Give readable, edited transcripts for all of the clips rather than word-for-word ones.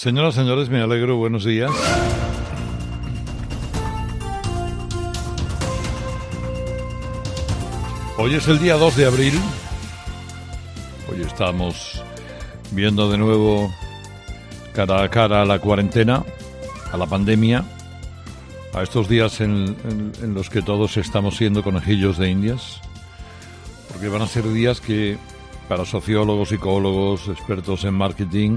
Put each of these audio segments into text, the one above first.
Señoras, señores, me alegro, buenos días. Hoy es el día 2 de abril. Hoy estamos viendo de nuevo cara a cara a la cuarentena, a la pandemia, a estos días en los que todos estamos siendo conejillos de indias, porque van a ser días que para sociólogos, psicólogos, expertos en marketing,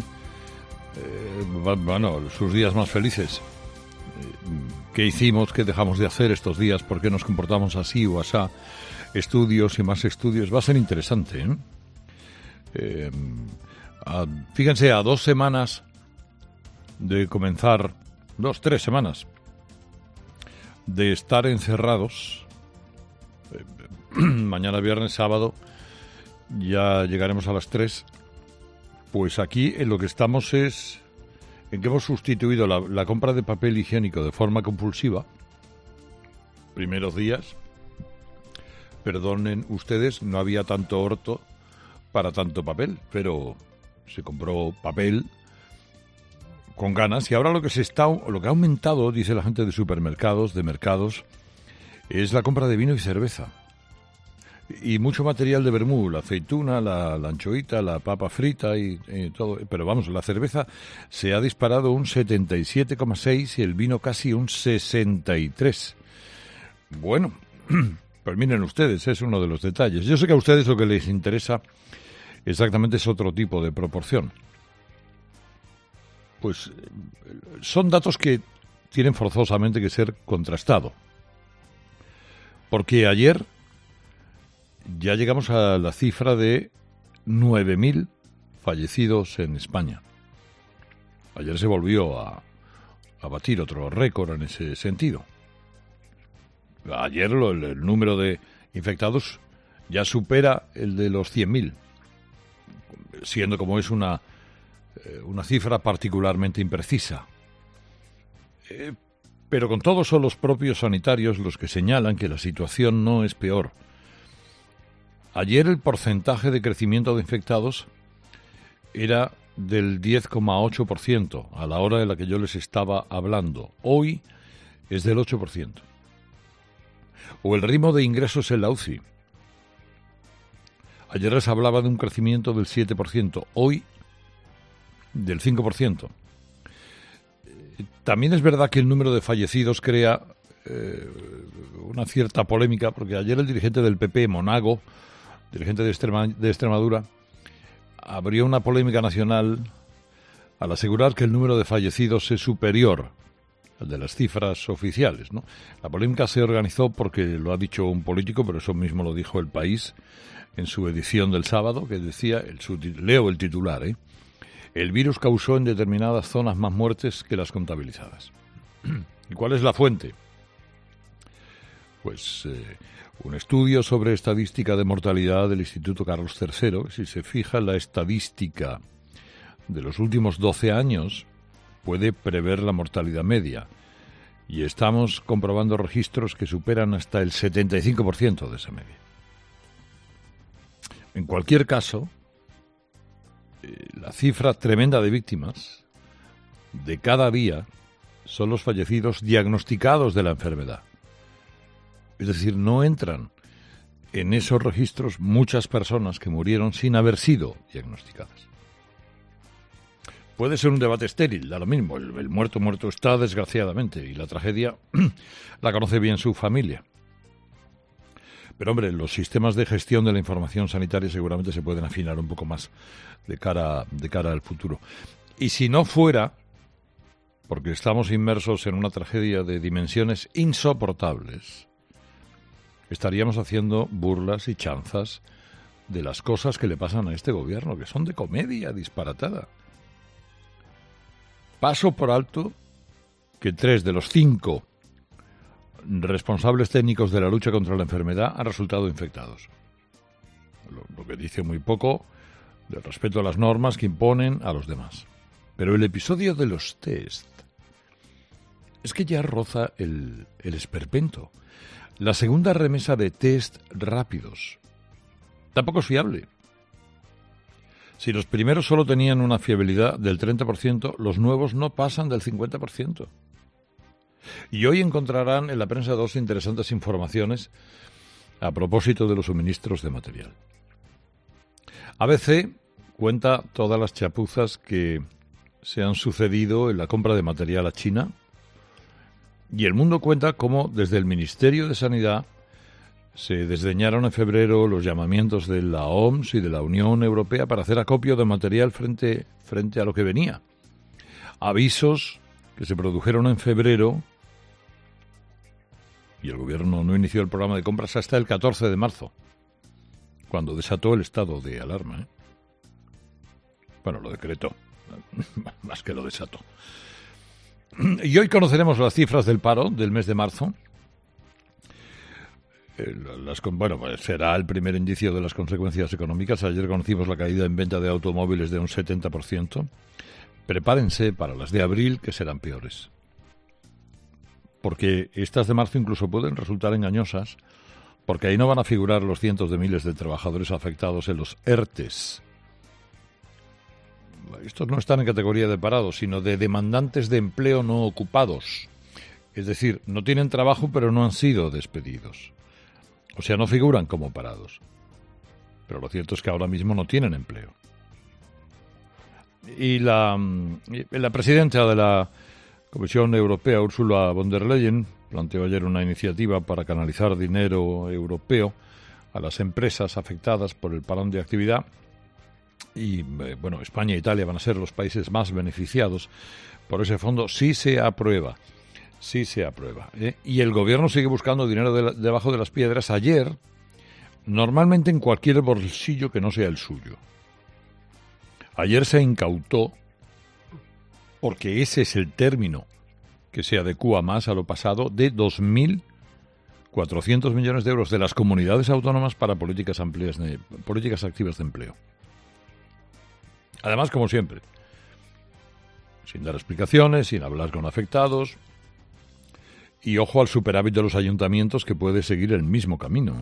sus días más felices. ¿Qué hicimos? ¿Qué dejamos de hacer estos días? ¿Por qué nos comportamos así o asá? Estudios y más estudios. Va a ser interesante, ¿eh? Fíjense, a 2 semanas de comenzar, 3 semanas, de estar encerrados, mañana viernes, sábado, ya llegaremos a las 3. Pues aquí en lo que estamos es en que hemos sustituido la compra de papel higiénico de forma compulsiva. Primeros días, perdonen ustedes, no había tanto orto para tanto papel, pero se compró papel con ganas. Y ahora lo que ha aumentado, dice la gente de supermercados, de mercados, es la compra de vino y cerveza. Y mucho material de vermú, la aceituna, la anchoita, la papa frita y todo. Pero vamos, la cerveza se ha disparado un 77,6 y el vino casi un 63. Bueno, pues miren ustedes, es uno de los detalles. Yo sé que a ustedes lo que les interesa exactamente es otro tipo de proporción. Pues son datos que tienen forzosamente que ser contrastados. Porque ayer ya llegamos a la cifra de 9.000 fallecidos en España. Ayer se volvió a batir otro récord en ese sentido. Ayer el número de infectados ya supera el de los 100.000, siendo como es una cifra particularmente imprecisa. Pero con todo son los propios sanitarios los que señalan que la situación no es peor. Ayer el porcentaje de crecimiento de infectados era del 10,8% a la hora de la que yo les estaba hablando. Hoy es del 8%. O el ritmo de ingresos en la UCI. Ayer les hablaba de un crecimiento del 7%, hoy del 5%. También es verdad que el número de fallecidos crea una cierta polémica, porque ayer el dirigente del PP, Monago, dirigente de Extremadura, abrió una polémica nacional al asegurar que el número de fallecidos es superior al de las cifras oficiales, ¿no? La polémica se organizó porque lo ha dicho un político, pero eso mismo lo dijo El País en su edición del sábado, que decía, leo el titular, el virus causó en determinadas zonas más muertes que las contabilizadas. ¿Y cuál es la fuente? Pues un estudio sobre estadística de mortalidad del Instituto Carlos III. Si se fija en la estadística de los últimos 12 años, puede prever la mortalidad media. Y estamos comprobando registros que superan hasta el 75% de esa media. En cualquier caso, la cifra tremenda de víctimas de cada día son los fallecidos diagnosticados de la enfermedad. Es decir, no entran en esos registros muchas personas que murieron sin haber sido diagnosticadas. Puede ser un debate estéril, da lo mismo. El muerto está, desgraciadamente, y la tragedia la conoce bien su familia. Pero, hombre, los sistemas de gestión de la información sanitaria seguramente se pueden afinar un poco más de cara al futuro. Y si no fuera, porque estamos inmersos en una tragedia de dimensiones insoportables, estaríamos haciendo burlas y chanzas de las cosas que le pasan a este gobierno, que son de comedia disparatada. Paso por alto que 3 de los 5 responsables técnicos de la lucha contra la enfermedad han resultado infectados. Lo que dice muy poco del respeto a las normas que imponen a los demás. Pero el episodio de los test es que ya roza el esperpento. La segunda remesa de test rápidos tampoco es fiable. Si los primeros solo tenían una fiabilidad del 30%, los nuevos no pasan del 50%. Y hoy encontrarán en la prensa dos interesantes informaciones a propósito de los suministros de material. ABC cuenta todas las chapuzas que se han sucedido en la compra de material a China, y El Mundo cuenta cómo desde el Ministerio de Sanidad se desdeñaron en febrero los llamamientos de la OMS y de la Unión Europea para hacer acopio de material frente a lo que venía. Avisos que se produjeron en febrero, y el gobierno no inició el programa de compras hasta el 14 de marzo, cuando desató el estado de alarma. Bueno, lo decretó, más que lo desató. Y hoy conoceremos las cifras del paro del mes de marzo. Pues será el primer indicio de las consecuencias económicas. Ayer conocimos la caída en venta de automóviles de un 70%. Prepárense para las de abril, que serán peores. Porque estas de marzo incluso pueden resultar engañosas, porque ahí no van a figurar los cientos de miles de trabajadores afectados en los ERTES. Estos no están en categoría de parados, sino de demandantes de empleo no ocupados. Es decir, no tienen trabajo, pero no han sido despedidos. O sea, no figuran como parados. Pero lo cierto es que ahora mismo no tienen empleo. Y la presidenta de la Comisión Europea, Ursula von der Leyen, planteó ayer una iniciativa para canalizar dinero europeo a las empresas afectadas por el parón de actividad. Y, España e Italia van a ser los países más beneficiados por ese fondo si se aprueba. Sí se aprueba. Y el gobierno sigue buscando dinero debajo de las piedras. Ayer, normalmente en cualquier bolsillo que no sea el suyo. Ayer se incautó, porque ese es el término que se adecúa más a lo pasado, de 2.400 millones de euros de las comunidades autónomas para políticas activas de empleo. Además, como siempre, sin dar explicaciones, sin hablar con afectados. Y ojo al superávit de los ayuntamientos, que puede seguir el mismo camino.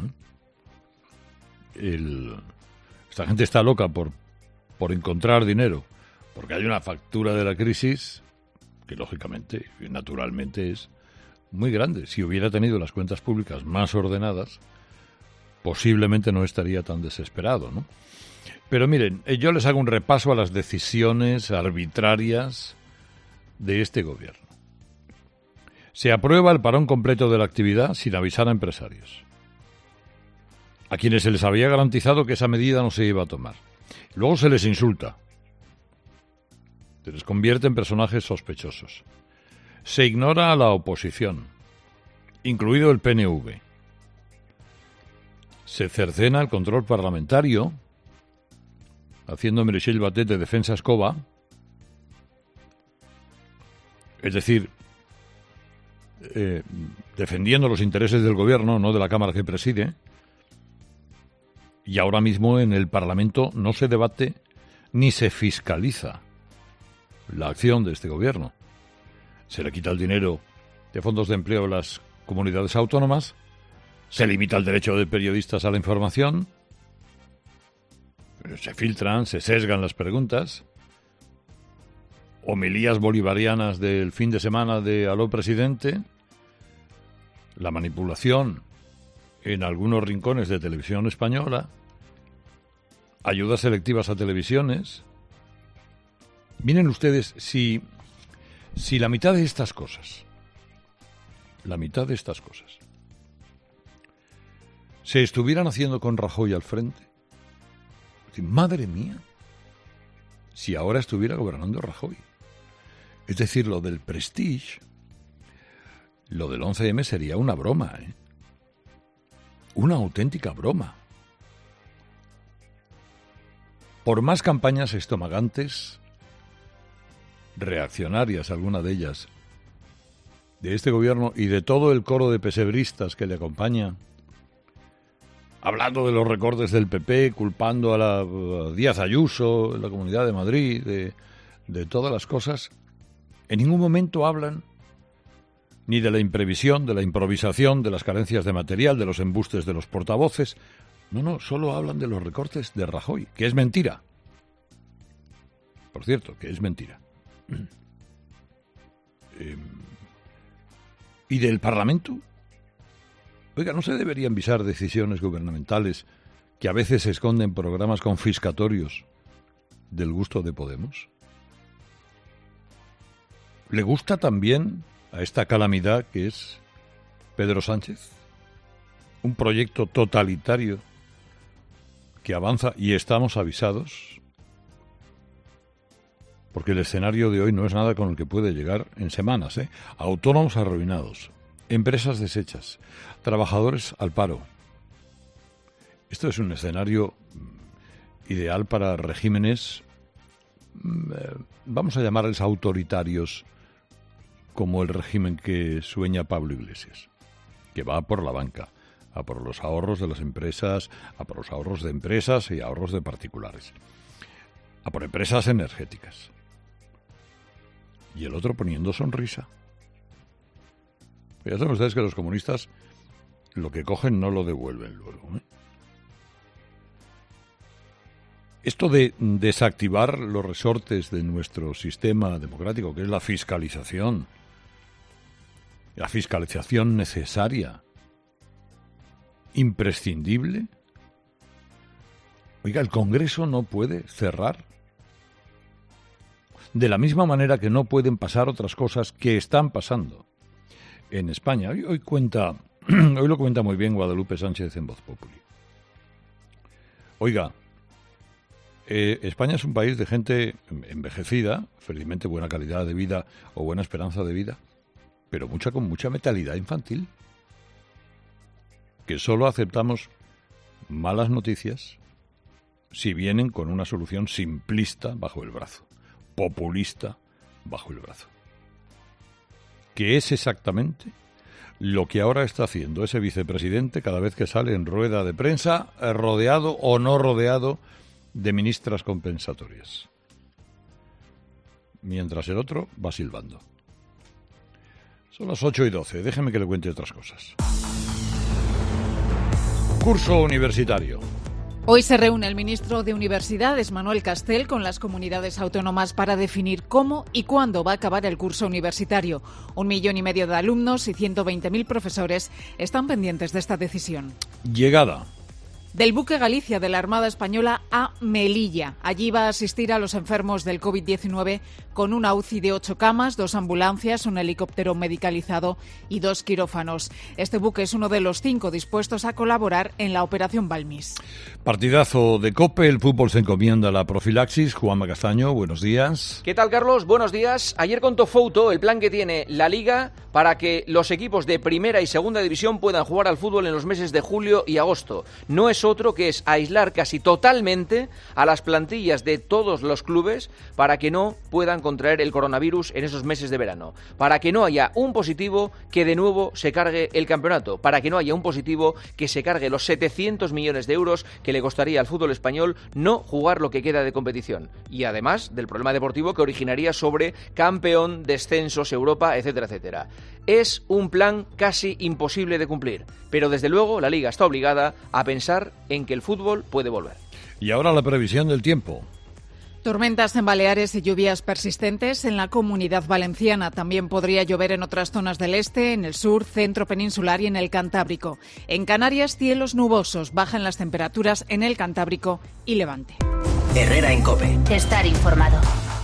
Esta gente está loca por encontrar dinero, porque hay una factura de la crisis que lógicamente y naturalmente es muy grande. Si hubiera tenido las cuentas públicas más ordenadas, posiblemente no estaría tan desesperado, ¿no? Pero miren, yo les hago un repaso a las decisiones arbitrarias de este gobierno. Se aprueba el parón completo de la actividad sin avisar a empresarios, a quienes se les había garantizado que esa medida no se iba a tomar. Luego se les insulta, se les convierte en personajes sospechosos. Se ignora a la oposición, incluido el PNV. Se cercena el control parlamentario, haciendo Meritxell Batet de defensa escoba, es decir, defendiendo los intereses del gobierno, no de la Cámara que preside. Y ahora mismo en el Parlamento no se debate ni se fiscaliza la acción de este gobierno. Se le quita el dinero de fondos de empleo a las comunidades autónomas, se limita el derecho de periodistas a la información, se filtran, se sesgan las preguntas, homilías bolivarianas del fin de semana de Aló Presidente, la manipulación en algunos rincones de Televisión Española, ayudas selectivas a televisiones. Miren ustedes, si la mitad de estas cosas, se estuvieran haciendo con Rajoy al frente, madre mía, si ahora estuviera gobernando Rajoy. Es decir, lo del Prestige, lo del 11M sería una broma, una auténtica broma. Por más campañas estomagantes, reaccionarias, alguna de ellas, de este gobierno y de todo el coro de pesebristas que le acompaña, hablando de los recortes del PP, culpando a la Díaz Ayuso, la Comunidad de Madrid, de todas las cosas, en ningún momento hablan ni de la imprevisión, de la improvisación, de las carencias de material, de los embustes de los portavoces. No, solo hablan de los recortes de Rajoy, que es mentira. por cierto, que es mentira. ¿Y del Parlamento? Oiga, ¿no se deberían visar decisiones gubernamentales que a veces esconden programas confiscatorios del gusto de Podemos? ¿Le gusta también a esta calamidad que es Pedro Sánchez? Un proyecto totalitario que avanza y estamos avisados, porque el escenario de hoy no es nada con el que puede llegar en semanas, ¿eh? Autónomos arruinados, empresas deshechas, trabajadores al paro. Esto es un escenario ideal para regímenes, vamos a llamarles autoritarios, como el régimen que sueña Pablo Iglesias, que va por la banca, a por los ahorros de las empresas, a por los ahorros de empresas y ahorros de particulares, a por empresas energéticas. Y el otro poniendo sonrisa. Ya saben ustedes que los comunistas lo que cogen no lo devuelven luego, ¿eh? Esto de desactivar los resortes de nuestro sistema democrático, que es la fiscalización necesaria, imprescindible. Oiga, el Congreso no puede cerrar. De la misma manera que no pueden pasar otras cosas que están pasando en España. Hoy lo cuenta muy bien Guadalupe Sánchez en Voz Populi. Oiga, España es un país de gente envejecida, felizmente buena calidad de vida o buena esperanza de vida, pero con mucha mentalidad infantil, que solo aceptamos malas noticias si vienen con una solución simplista bajo el brazo, populista bajo el brazo. ¿Qué es exactamente lo que ahora está haciendo ese vicepresidente cada vez que sale en rueda de prensa, rodeado o no rodeado de ministras compensatorias? Mientras el otro va silbando. Son las 8:12, déjeme que le cuente otras cosas. Curso universitario. Hoy se reúne el ministro de Universidades, Manuel Castel, con las comunidades autónomas para definir cómo y cuándo va a acabar el curso universitario. 1,5 millones de alumnos y 120.000 profesores están pendientes de esta decisión. Llegada del buque Galicia de la Armada Española a Melilla. Allí va a asistir a los enfermos del COVID-19 con una UCI de 8 camas, 2 ambulancias, un helicóptero medicalizado y 2 quirófanos. Este buque es uno de los 5 dispuestos a colaborar en la Operación Balmis. Partidazo de COPE, el fútbol se encomienda a la profilaxis. Juanma Castaño, buenos días. ¿Qué tal, Carlos? Buenos días. Ayer contó Fouto el plan que tiene la Liga para que los equipos de primera y segunda división puedan jugar al fútbol en los meses de julio y agosto. No es otro que es aislar casi totalmente a las plantillas de todos los clubes para que no puedan contraer el coronavirus en esos meses de verano, para que no haya un positivo que de nuevo se cargue el campeonato, para que no haya un positivo que se cargue los 700 millones de euros que le costaría al fútbol español no jugar lo que queda de competición, y además del problema deportivo que originaría sobre campeón, descensos, Europa, etcétera, etcétera. Es un plan casi imposible de cumplir, pero desde luego la Liga está obligada a pensar en que el fútbol puede volver. Y ahora la previsión del tiempo. Tormentas en Baleares y lluvias persistentes en la Comunidad Valenciana. También podría llover en otras zonas del este, en el sur, centro peninsular y en el Cantábrico. En Canarias, cielos nubosos. Bajan las temperaturas en el Cantábrico y Levante. Herrera en COPE. Estar informado.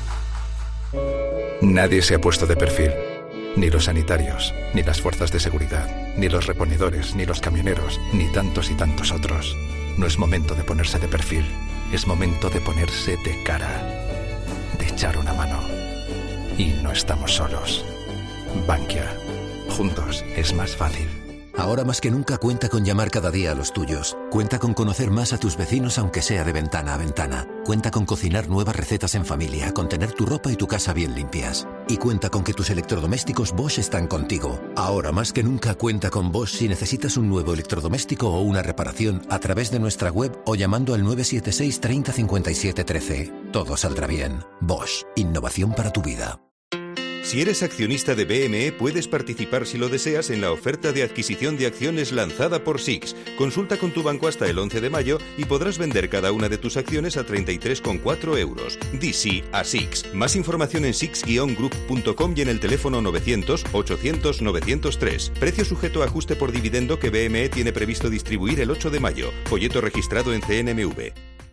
Nadie se ha puesto de perfil. Ni los sanitarios, ni las fuerzas de seguridad, ni los reponedores, ni los camioneros, ni tantos y tantos otros. No es momento de ponerse de perfil. Es momento de ponerse de cara, de echar una mano. Y no estamos solos. Bankia. Juntos es más fácil. Ahora más que nunca cuenta con llamar cada día a los tuyos. Cuenta con conocer más a tus vecinos aunque sea de ventana a ventana. Cuenta con cocinar nuevas recetas en familia, con tener tu ropa y tu casa bien limpias. Y cuenta con que tus electrodomésticos Bosch están contigo. Ahora más que nunca cuenta con Bosch si necesitas un nuevo electrodoméstico o una reparación a través de nuestra web o llamando al 976 30 57 13. Todo saldrá bien. Bosch. Innovación para tu vida. Si eres accionista de BME, puedes participar si lo deseas en la oferta de adquisición de acciones lanzada por SIX. Consulta con tu banco hasta el 11 de mayo y podrás vender cada una de tus acciones a 33,4 euros. Di sí a SIX. Más información en six-group.com y en el teléfono 900-800-903. Precio sujeto a ajuste por dividendo que BME tiene previsto distribuir el 8 de mayo. Folleto registrado en CNMV.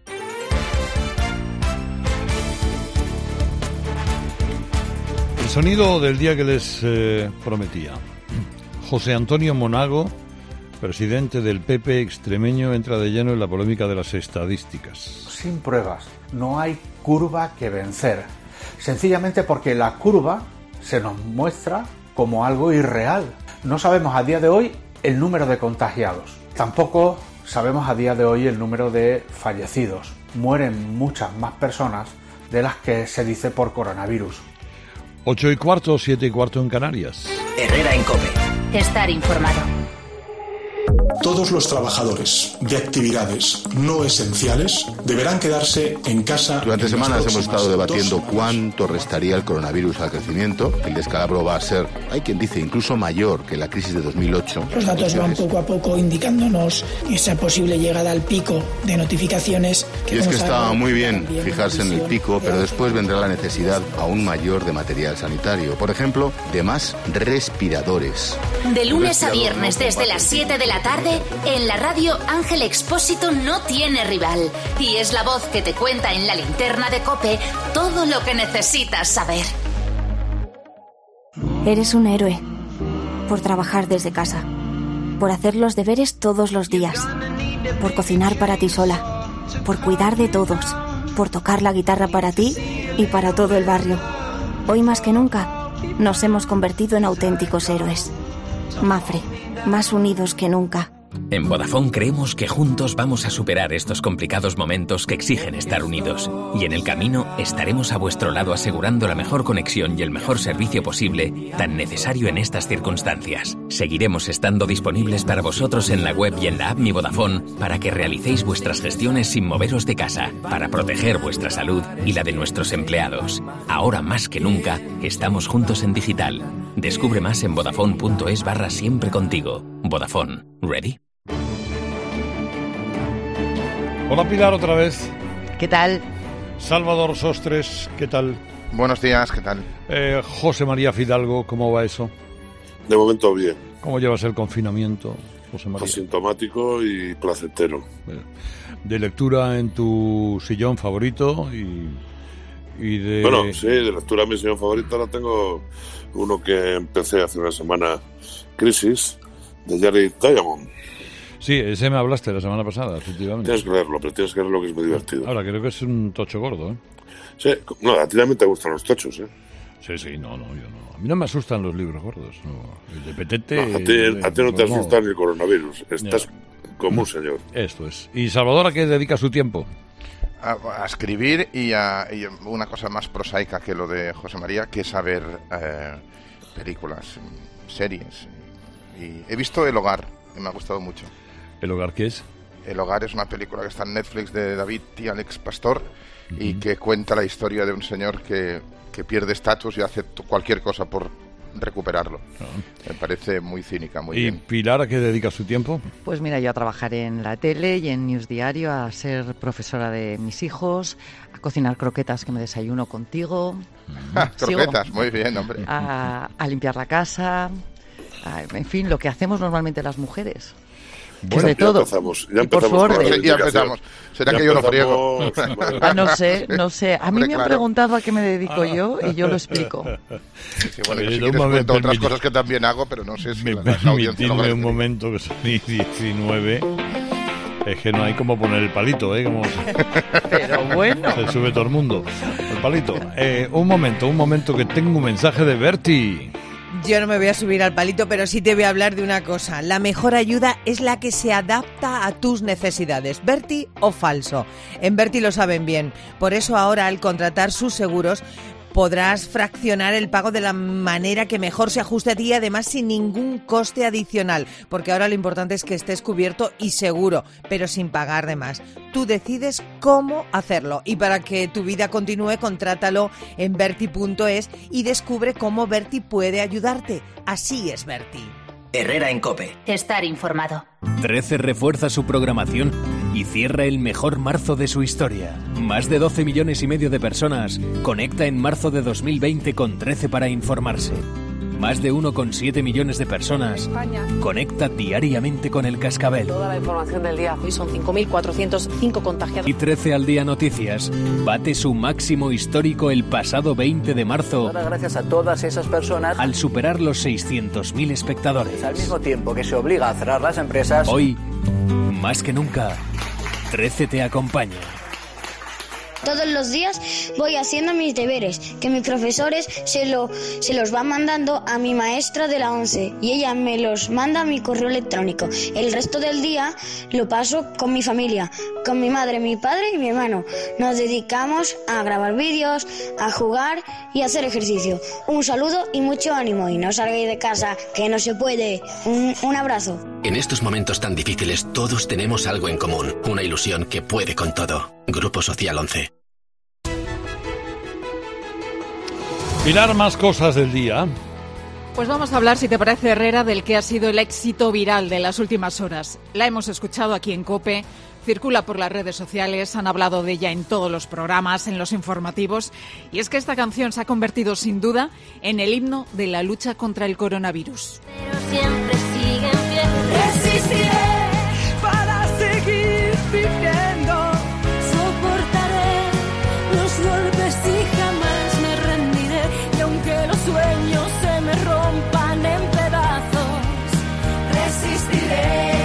El sonido del día que les prometía. José Antonio Monago, presidente del PP extremeño, entra de lleno en la polémica de las estadísticas. Sin pruebas, no hay curva que vencer. Sencillamente porque la curva se nos muestra como algo irreal. No sabemos a día de hoy el número de contagiados. Tampoco sabemos a día de hoy el número de fallecidos. Mueren muchas más personas de las que se dice por coronavirus. 8:15, 7:15 en Canarias. Herrera en COPE. Estar informado. Todos los trabajadores de actividades no esenciales deberán quedarse en casa. Durante semanas hemos estado debatiendo cuánto restaría el coronavirus al crecimiento. El descalabro va a ser, hay quien dice, incluso mayor que la crisis de 2008. Los datos van poco a poco indicándonos esa posible llegada al pico de notificaciones. Y es que está muy bien fijarse en el pico, pero después vendrá la necesidad aún mayor de material sanitario. Por ejemplo, de más respiradores. De lunes a viernes desde las 7 de la tarde, en la radio Ángel Expósito no tiene rival y es la voz que te cuenta en la linterna de COPE todo lo que necesitas saber. Eres un héroe por trabajar desde casa, por hacer los deberes todos los días, por cocinar para ti sola, por cuidar de todos, por tocar la guitarra para ti y para todo el barrio. Hoy más que nunca nos hemos convertido en auténticos héroes. Mapfre, más unidos que nunca. En Vodafone creemos que juntos vamos a superar estos complicados momentos que exigen estar unidos. Y en el camino estaremos a vuestro lado asegurando la mejor conexión y el mejor servicio posible, tan necesario en estas circunstancias. Seguiremos estando disponibles para vosotros en la web y en la app Mi Vodafone para que realicéis vuestras gestiones sin moveros de casa, para proteger vuestra salud y la de nuestros empleados. Ahora más que nunca, estamos juntos en digital. Descubre más en vodafone.es/siempre contigo. Vodafone. ¿Ready? Hola Pilar, otra vez. ¿Qué tal? Salvador Sostres, ¿qué tal? Buenos días, ¿qué tal? José María Fidalgo, ¿cómo va eso? De momento bien. ¿Cómo llevas el confinamiento, José María? Asintomático y placentero. De lectura en tu sillón favorito y de... Bueno, sí, de lectura mi sillón favorito la tengo uno que empecé hace una semana, Crisis, de Jared Diamond. Sí, ese me hablaste la semana pasada, efectivamente. Tienes que leerlo, pero tienes que leerlo, que es muy divertido. Ahora, creo que es un tocho gordo, ¿eh? Sí, no, a ti también te gustan los tochos, ¿eh? Sí, no, yo no. A mí no me asustan los libros gordos, no. El de Petete... No, a ti no te asusta ni el coronavirus, estás como un señor. Esto es. ¿Y Salvador a qué dedica su tiempo? A escribir y una cosa más prosaica que lo de José María, que es a ver películas, series. Y he visto El Hogar, que me ha gustado mucho. ¿El Hogar qué es? El Hogar es una película que está en Netflix de David y Alex Pastor y que cuenta la historia de un señor que pierde estatus y hace cualquier cosa por recuperarlo. Me parece muy cínica, muy bien. ¿Y Pilar a qué dedica su tiempo? Pues mira, yo a trabajar en la tele y en News Diario, a ser profesora de mis hijos, a cocinar croquetas que me desayuno contigo. Croquetas, muy bien, hombre. A limpiar la casa, en fin, lo que hacemos normalmente las mujeres. Bueno, de todo. Ya empezamos. ¿Será que yo lo friego? No sé. A mí me han preguntado a qué me dedico yo y yo lo explico. Sí, bueno, yo sí que les cuento otras cosas que también hago, pero no sé si permitidme un momento que son 19. Es que no hay como poner el palito, ¿eh? Como pero bueno. Se sube todo el mundo. El palito. Un momento que tengo un mensaje de Berti. Yo no me voy a subir al palito, pero sí te voy a hablar de una cosa. La mejor ayuda es la que se adapta a tus necesidades. ¿Berti o falso? En Berti lo saben bien. Por eso ahora, al contratar sus seguros, podrás fraccionar el pago de la manera que mejor se ajuste a ti y además sin ningún coste adicional, porque ahora lo importante es que estés cubierto y seguro, pero sin pagar de más. Tú decides cómo hacerlo y para que tu vida continúe, contrátalo en Berti.es y descubre cómo Berti puede ayudarte. Así es Berti. Herrera en COPE. Estar informado. 13 refuerza su programación y cierra el mejor marzo de su historia. Más de 12 millones y medio de personas conecta en marzo de 2020 con 13 para informarse. Más de 1,7 millones de personas conecta diariamente con El Cascabel. Toda la información del día. Hoy son 5.405 contagiados. Y 13 al día Noticias bate su máximo histórico el pasado 20 de marzo. Gracias a todas esas personas. Al superar los 600.000 espectadores. Al mismo tiempo que se obliga a cerrar las empresas. Hoy, más que nunca, 13 te acompaña. Todos los días voy haciendo mis deberes, que mis profesores se los van mandando a mi maestra de la 11 y ella me los manda a mi correo electrónico. El resto del día lo paso con mi familia, con mi madre, mi padre y mi hermano. Nos dedicamos a grabar vídeos, a jugar y a hacer ejercicio. Un saludo y mucho ánimo y no salgáis de casa, que no se puede. Un abrazo. En estos momentos tan difíciles todos tenemos algo en común, una ilusión que puede con todo. Grupo Social 11. Pilar, más cosas del día. Pues vamos a hablar, si te parece, Herrera, del que ha sido el éxito viral de las últimas horas. La hemos escuchado aquí en COPE, circula por las redes sociales, han hablado de ella en todos los programas, en los informativos, y es que esta canción se ha convertido sin duda en el himno de la lucha contra el coronavirus. Pero siempre sigue en pie. Resistiré para seguir viviendo. Soportaré los golpes y jamás me rendiré. Y aunque los sueños se me rompan en pedazos, resistiré.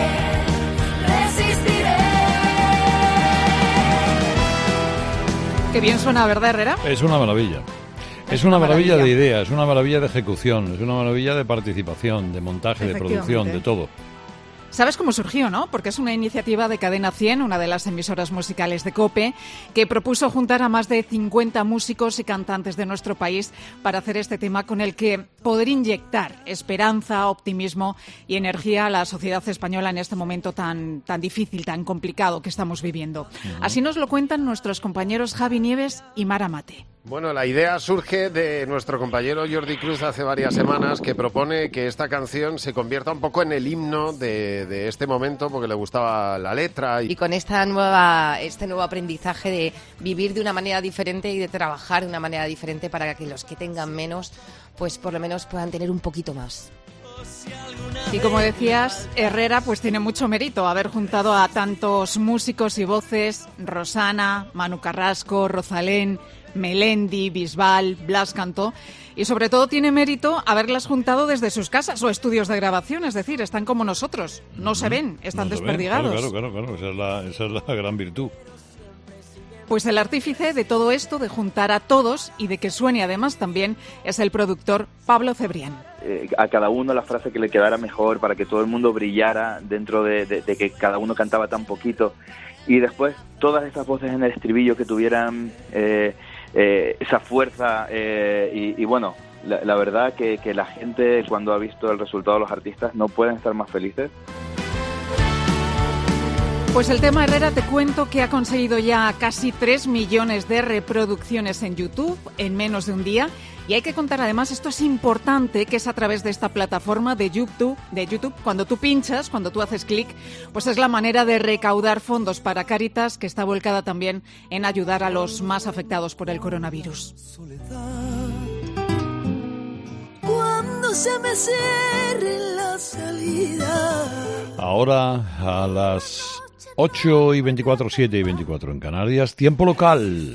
Qué bien suena, ¿verdad, Herrera? Es una maravilla. Es una maravilla de ideas, es una maravilla de ejecución, es una maravilla de participación, de montaje, de producción, de todo. ¿Sabes cómo surgió, no? Porque es una iniciativa de Cadena 100, una de las emisoras musicales de COPE, que propuso juntar a más de 50 músicos y cantantes de nuestro país para hacer este tema con el que poder inyectar esperanza, optimismo y energía a la sociedad española en este momento tan difícil, tan complicado que estamos viviendo. Así nos lo cuentan nuestros compañeros Javi Nieves y Mara Mate. Bueno, la idea surge de nuestro compañero Jordi Cruz hace varias semanas, que propone que esta canción se convierta un poco en el himno de este momento, porque le gustaba la letra. Y con este nuevo aprendizaje de vivir de una manera diferente y de trabajar de una manera diferente para que los que tengan menos, pues por lo menos puedan tener un poquito más. Y como decías, Herrera, pues tiene mucho mérito haber juntado a tantos músicos y voces, Rosana, Manu Carrasco, Rosalén, Melendi, Bisbal, Blas Cantó, y sobre todo tiene mérito haberlas juntado desde sus casas o estudios de grabación, es decir, están como nosotros, no se ven, están desperdigados. Claro, esa es la gran virtud. Pues el artífice de todo esto, de juntar a todos y de que suene además también, es el productor Pablo Cebrián. A cada uno la frase que le quedara mejor para que todo el mundo brillara dentro de que cada uno cantaba tan poquito, y después todas esas voces en el estribillo que tuvieran esa fuerza, y bueno, la verdad que la gente, cuando ha visto el resultado de los artistas, no pueden estar más felices. Pues el tema, Herrera, te cuento que ha conseguido ya casi 3 millones de reproducciones en YouTube en menos de un día. Y hay que contar, además, esto es importante, que es a través de esta plataforma de YouTube, cuando tú pinchas, cuando tú haces clic, pues es la manera de recaudar fondos para Cáritas, que está volcada también en ayudar a los más afectados por el coronavirus. Cuando se me cierre la salida. Ahora a las 8:24, 7:24 en Canarias, tiempo local.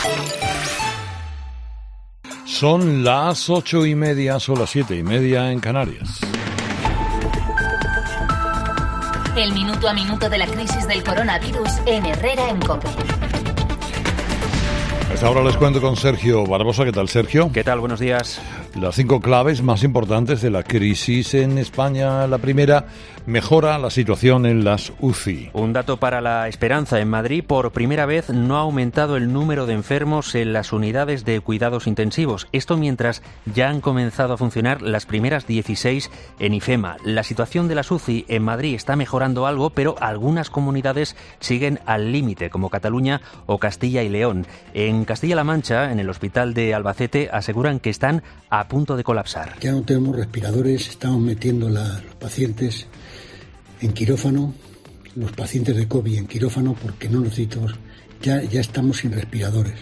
Son las 8:30, son las 7:30 en Canarias. El minuto a minuto de la crisis del coronavirus en Herrera en COPE. Pues ahora les cuento con Sergio Barbosa. ¿Qué tal, Sergio? ¿Qué tal? Buenos días. Las 5 claves más importantes de la crisis en España. La primera, mejora la situación en las UCI. Un dato para la esperanza. En Madrid, por primera vez, no ha aumentado el número de enfermos en las unidades de cuidados intensivos. Esto mientras ya han comenzado a funcionar las primeras 16 en IFEMA. La situación de las UCI en Madrid está mejorando algo, pero algunas comunidades siguen al límite, como Cataluña o Castilla y León. En Castilla-La Mancha, en el hospital de Albacete, aseguran que están a punto de colapsar. Ya no tenemos respiradores, estamos metiendo los pacientes en quirófano, los pacientes de COVID en quirófano, porque no necesitamos, ya estamos sin respiradores.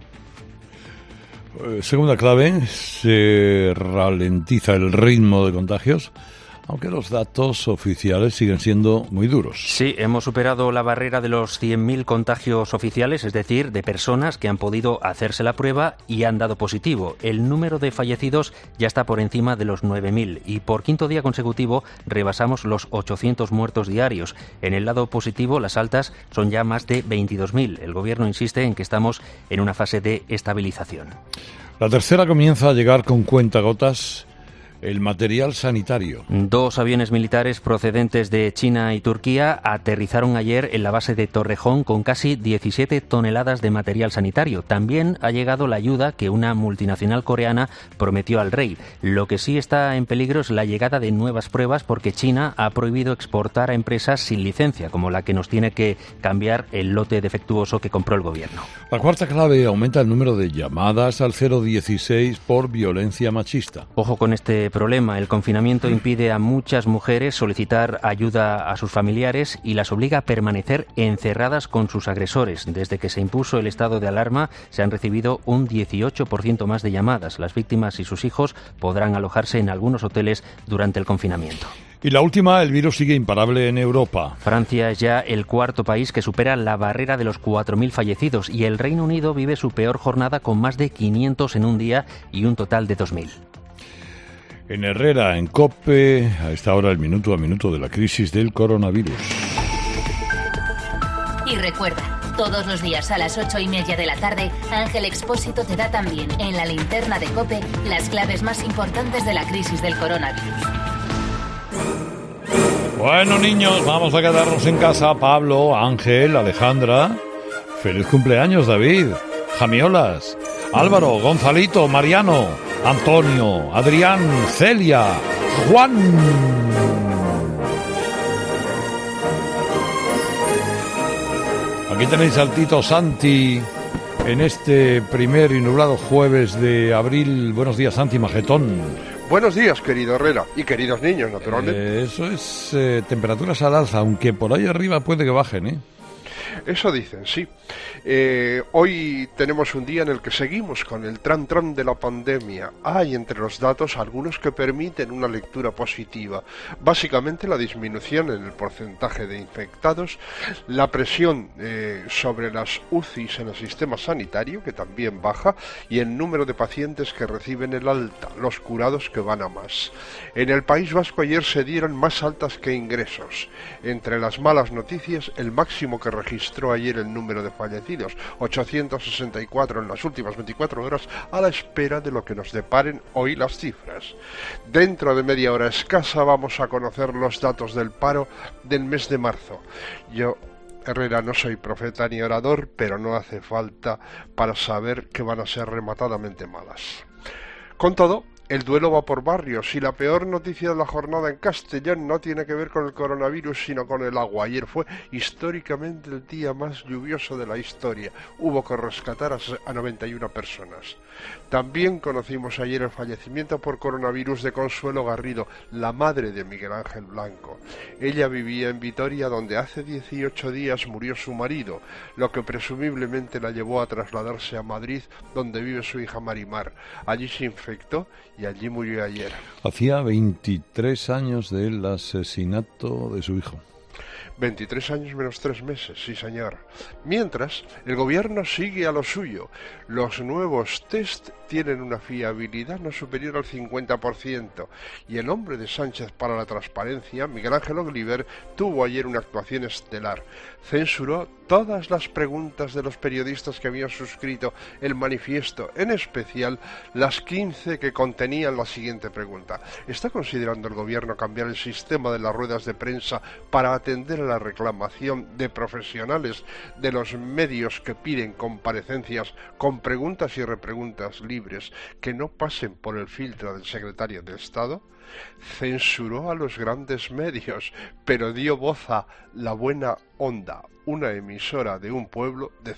Segunda clave, se ralentiza el ritmo de contagios, aunque los datos oficiales siguen siendo muy duros. Sí, hemos superado la barrera de los 100.000 contagios oficiales, es decir, de personas que han podido hacerse la prueba y han dado positivo. El número de fallecidos ya está por encima de los 9.000 y por quinto día consecutivo rebasamos los 800 muertos diarios. En el lado positivo, las altas son ya más de 22.000. El Gobierno insiste en que estamos en una fase de estabilización. La tercera comienza a llegar con cuentagotas. El material sanitario. 2 aviones militares procedentes de China y Turquía aterrizaron ayer en la base de Torrejón con casi 17 toneladas de material sanitario. También ha llegado la ayuda que una multinacional coreana prometió al rey. Lo que sí está en peligro es la llegada de nuevas pruebas porque China ha prohibido exportar a empresas sin licencia, como la que nos tiene que cambiar el lote defectuoso que compró el gobierno. La cuarta clave, aumenta el número de llamadas al 016 por violencia machista. Ojo con este problema. El confinamiento impide a muchas mujeres solicitar ayuda a sus familiares y las obliga a permanecer encerradas con sus agresores. Desde que se impuso el estado de alarma, se han recibido un 18% más de llamadas. Las víctimas y sus hijos podrán alojarse en algunos hoteles durante el confinamiento. Y la última, el virus sigue imparable en Europa. Francia es ya el cuarto país que supera la barrera de los 4.000 fallecidos y el Reino Unido vive su peor jornada con más de 500 en un día y un total de 2.000. En Herrera, en COPE, a esta hora el minuto a minuto de la crisis del coronavirus. Y recuerda, todos los días a las 8:30 de la tarde, Ángel Expósito te da también en la linterna de COPE las claves más importantes de la crisis del coronavirus. Bueno, niños, vamos a quedarnos en casa. Pablo, Ángel, Alejandra. Feliz cumpleaños, David. Jamiolas, Álvaro, Gonzalito, Mariano, Antonio, Adrián, Celia, Juan. Aquí tenéis al Tito Santi en este primer y nublado jueves de abril. Buenos días, Santi Majetón. Buenos días, querido Herrera, y queridos niños, naturalmente. Eso es temperaturas al alza, aunque por ahí arriba puede que bajen, ¿eh? Eso dicen, sí. Hoy tenemos un día en el que seguimos con el tran de la pandemia. Hay entre los datos algunos que permiten una lectura positiva. Básicamente la disminución en el porcentaje de infectados, la presión sobre las UCIs en el sistema sanitario, que también baja, y el número de pacientes que reciben el alta, los curados que van a más. En el País Vasco ayer se dieron más altas que ingresos. Entre las malas noticias, el máximo que registró ayer el número de fallecidos, 864 en las últimas 24 horas, a la espera de lo que nos deparen hoy las cifras. Dentro de media hora escasa vamos a conocer los datos del paro del mes de marzo. Yo, Herrera, no soy profeta ni orador, pero no hace falta para saber que van a ser rematadamente malas. Con todo, el duelo va por barrios y la peor noticia de la jornada en Castellón no tiene que ver con el coronavirus sino con el agua. Ayer fue históricamente el día más lluvioso de la historia. Hubo que rescatar a 91 personas. También conocimos ayer el fallecimiento por coronavirus de Consuelo Garrido, la madre de Miguel Ángel Blanco. Ella vivía en Vitoria, donde hace 18 días murió su marido, lo que presumiblemente la llevó a trasladarse a Madrid, donde vive su hija Marimar. Allí se infectó y allí murió ayer. Hacía 23 años del asesinato de su hijo. 23 años menos 3 meses, sí señor. Mientras, el gobierno sigue a lo suyo. Los nuevos test tienen una fiabilidad no superior al 50%. Y el hombre de Sánchez para la transparencia, Miguel Ángel Oliver, tuvo ayer una actuación estelar. Censuró todas las preguntas de los periodistas que habían suscrito el manifiesto, en especial las 15 que contenían la siguiente pregunta. ¿Está considerando el gobierno cambiar el sistema de las ruedas de prensa para atender a la reclamación de profesionales de los medios que piden comparecencias con preguntas y repreguntas libres que no pasen por el filtro del secretario de Estado? Censuró a los grandes medios, pero dio voz a La Buena Onda, una emisora de un pueblo de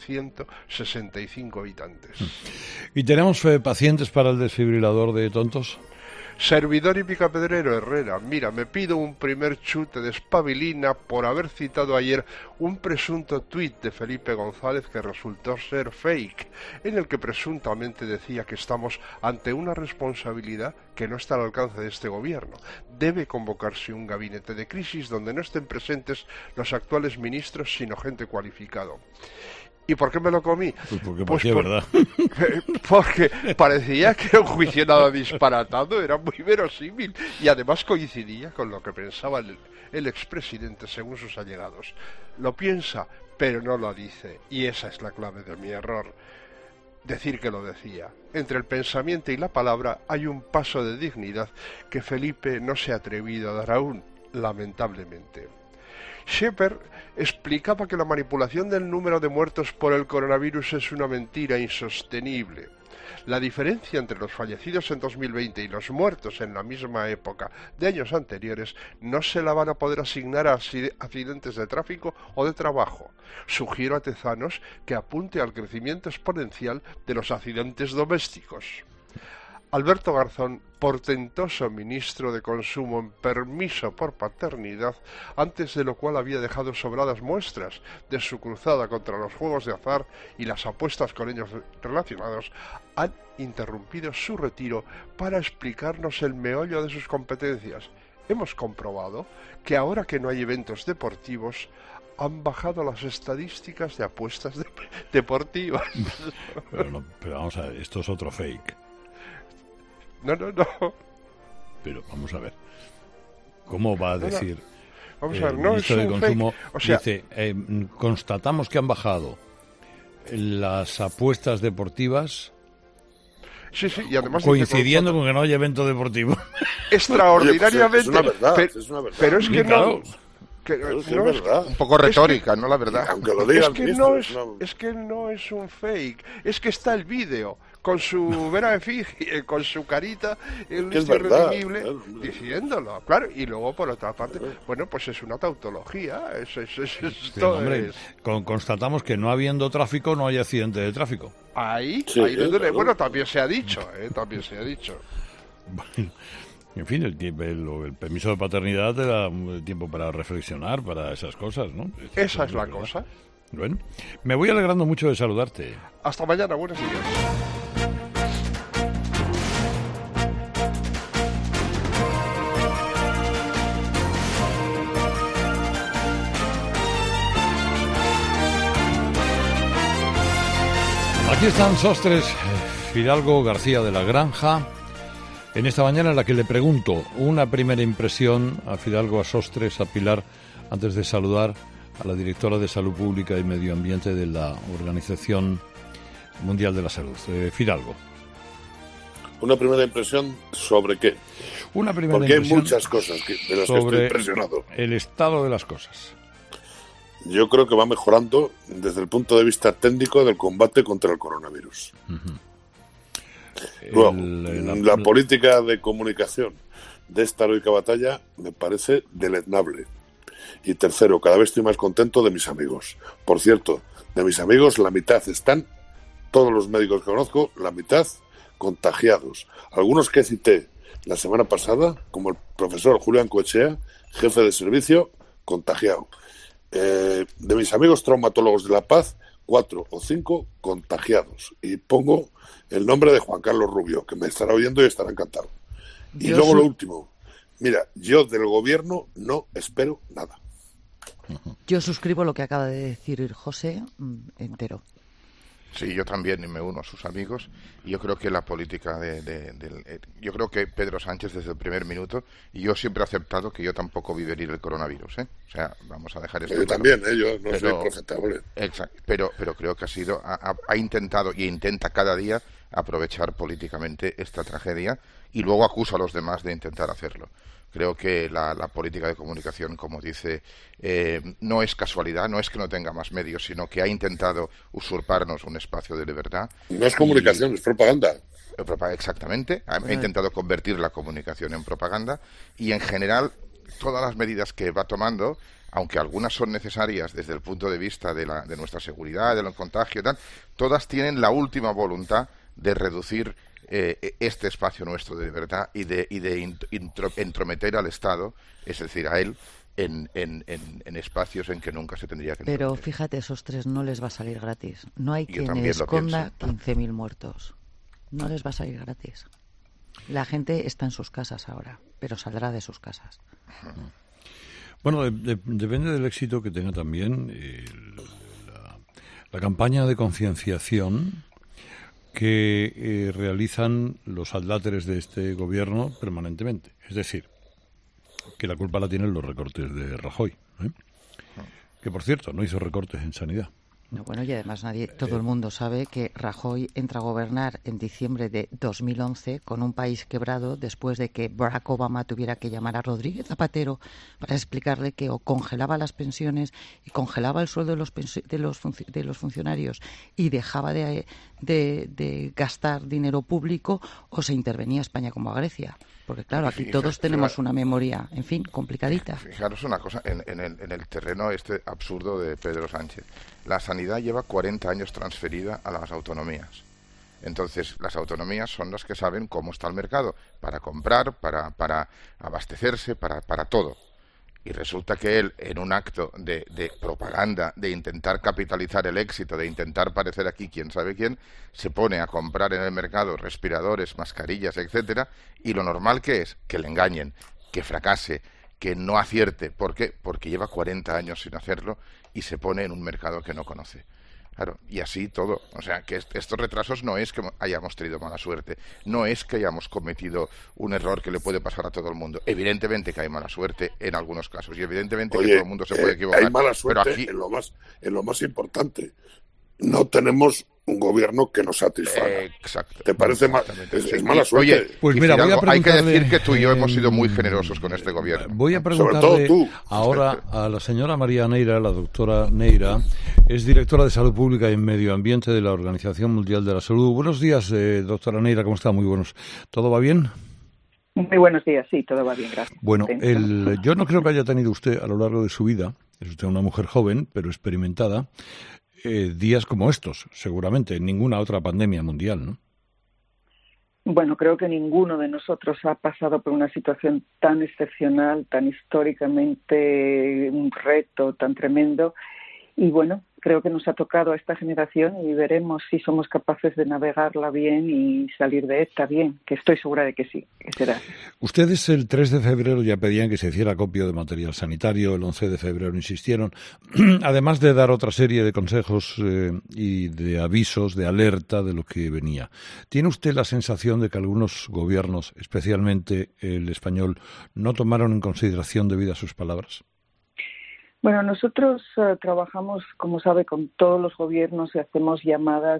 165 habitantes. ¿Y tenemos pacientes para el desfibrilador de tontos? Servidor y picapedrero Herrera, mira, me pido un primer chute de espabilina por haber citado ayer un presunto tuit de Felipe González que resultó ser fake, en el que presuntamente decía que estamos ante una responsabilidad que no está al alcance de este gobierno. Debe convocarse un gabinete de crisis donde no estén presentes los actuales ministros, sino gente cualificado. ¿Y por qué me lo comí? Pues porque parecía verdad. Porque parecía que era un juicio nada disparatado, era muy verosímil y además coincidía con lo que pensaba el expresidente según sus allegados. Lo piensa, pero no lo dice, y esa es la clave de mi error. Decir que lo decía. Entre el pensamiento y la palabra hay un paso de dignidad que Felipe no se ha atrevido a dar aún, lamentablemente. Shepard explicaba que la manipulación del número de muertos por el coronavirus es una mentira insostenible. La diferencia entre los fallecidos en 2020 y los muertos en la misma época de años anteriores no se la van a poder asignar a accidentes de tráfico o de trabajo. Sugiero a Tezanos que apunte al crecimiento exponencial de los accidentes domésticos. Alberto Garzón, portentoso ministro de Consumo en permiso por paternidad, antes de lo cual había dejado sobradas muestras de su cruzada contra los juegos de azar y las apuestas con ellos relacionados, han interrumpido su retiro para explicarnos el meollo de sus competencias. Hemos comprobado que ahora que no hay eventos deportivos, han bajado las estadísticas de apuestas deportivas. Pero vamos a ver, esto es otro fake. No. Pero vamos a ver. ¿Cómo va a decir? Vamos a ver, el no ministro es de un Consumo fake. O sea, dice, constatamos que han bajado las apuestas deportivas. Sí, y además coincidiendo con que no hay evento deportivo. Extraordinariamente. Es una verdad, es una verdad. Pero es que claro. No es verdad. Un poco retórica, ¿no? La verdad. Aunque lo diga es que no es un fake. Es que está el vídeo con su vera efigie, con su carita, el irredimible, diciéndolo, claro. Y luego, por otra parte, bueno, pues es una tautología. Constatamos que no habiendo tráfico, no hay accidente de tráfico. Ahí, bueno, también se ha dicho, Bueno, en fin, el permiso de paternidad te da tiempo para reflexionar, para esas cosas, ¿no? Esa es la cosa. Bueno, me voy alegrando mucho de saludarte. Hasta mañana, buenos días. Aquí están Sostres, Fidalgo, García de la Granja. En esta mañana en la que le pregunto una primera impresión a Fidalgo, a Sostres, a Pilar, antes de saludar a la directora de Salud Pública y Medio Ambiente de la Organización Mundial de la Salud. Fidalgo. ¿Una primera impresión sobre qué? Una primera Porque impresión hay muchas cosas de las que estoy impresionado. El estado de las cosas. Yo creo que va mejorando desde el punto de vista técnico del combate contra el coronavirus. Luego, la política de comunicación de esta heroica batalla me parece deleznable. Y tercero, cada vez estoy más contento de mis amigos. Por cierto, de mis amigos la mitad están, todos los médicos que conozco, la mitad contagiados. Algunos que cité la semana pasada, como el profesor Julián Coechea, jefe de servicio, contagiado. De mis amigos traumatólogos de La Paz, 4 o 5 contagiados. Y pongo el nombre de Juan Carlos Rubio, que me estará oyendo y estará encantado. Y luego lo último. Mira, yo del gobierno no espero nada. Yo suscribo lo que acaba de decir José entero. Sí, yo también me uno a sus amigos. Y yo creo que la política yo creo que Pedro Sánchez desde el primer minuto, y yo siempre he aceptado que yo tampoco vi venir el coronavirus, ¿eh? O sea, vamos a dejar esto yo claro. También, yo no soy profetable. Exacto, pero creo que ha intentado y intenta cada día aprovechar políticamente esta tragedia y luego acusa a los demás de intentar hacerlo. Creo que la política de comunicación, como dice, no es casualidad, no es que no tenga más medios, sino que ha intentado usurparnos un espacio de libertad. No es comunicación, es propaganda. Exactamente, ha intentado convertir la comunicación en propaganda y en general todas las medidas que va tomando, aunque algunas son necesarias desde el punto de vista de nuestra seguridad, de los contagios y tal, todas tienen la última voluntad de reducir este espacio nuestro de libertad y de entrometer al Estado, es decir, a él, en espacios en que nunca se tendría que entrometer. Pero fíjate, esos 3 no les va a salir gratis. No hay quien esconda 15.000 muertos. No les va a salir gratis. La gente está en sus casas ahora, pero saldrá de sus casas. Bueno, depende del éxito que tenga también la campaña de concienciación que realizan los adláteres de este gobierno permanentemente. Es decir, que la culpa la tienen los recortes de Rajoy, ¿eh? Que, por cierto, no hizo recortes en sanidad. No, bueno, y además todo el mundo sabe que Rajoy entra a gobernar en diciembre de 2011 con un país quebrado después de que Barack Obama tuviera que llamar a Rodríguez Zapatero para explicarle que o congelaba las pensiones y congelaba el sueldo de los funcionarios y dejaba de gastar dinero público, o se intervenía España como a Grecia. Porque claro, aquí todos tenemos una memoria, en fin, complicadita. Fijaros una cosa, en el terreno absurdo de Pedro Sánchez. La sanidad lleva 40 años transferida a las autonomías. Entonces, las autonomías son las que saben cómo está el mercado para comprar, para abastecerse, para todo. Y resulta que él, en un acto de propaganda, de intentar capitalizar el éxito, de intentar parecer aquí quién sabe quién, se pone a comprar en el mercado respiradores, mascarillas, etcétera, y lo normal que es que le engañen, que fracase, que no acierte. ¿Por qué? Porque lleva 40 años sin hacerlo y se pone en un mercado que no conoce. Claro, y así todo. O sea, que estos retrasos no es que hayamos tenido mala suerte, no es que hayamos cometido un error que le puede pasar a todo el mundo. Evidentemente que hay mala suerte en algunos casos y evidentemente que todo el mundo se puede equivocar. Hay mala suerte, pero aquí en lo más importante. No tenemos un gobierno que nos satisfaga. Exacto. ¿Te parece mal? Es mala suerte. Oye, pues mira, voy a hay que decir que tú y yo hemos sido muy generosos con este gobierno. Voy a preguntarle ahora a la señora María Neira, la doctora Neira, es directora de Salud Pública y Medio Ambiente de la Organización Mundial de la Salud. Buenos días, doctora Neira, ¿cómo está? Muy buenos. ¿Todo va bien? Muy buenos días, sí, todo va bien, gracias. Bueno, yo no creo que haya tenido usted a lo largo de su vida, es usted una mujer joven, pero experimentada, días como estos, seguramente, en ninguna otra pandemia mundial, ¿no? Bueno, creo que ninguno de nosotros ha pasado por una situación tan excepcional, tan históricamente un reto tan tremendo. Y bueno, creo que nos ha tocado a esta generación y veremos si somos capaces de navegarla bien y salir de esta bien, que estoy segura de que sí, que será. Ustedes el 3 de febrero ya pedían que se hiciera acopio de material sanitario, el 11 de febrero insistieron, además de dar otra serie de consejos y de avisos, de alerta de lo que venía. ¿Tiene usted la sensación de que algunos gobiernos, especialmente el español, no tomaron en consideración debido a sus palabras? Bueno, nosotros trabajamos, como sabe, con todos los gobiernos y hacemos llamadas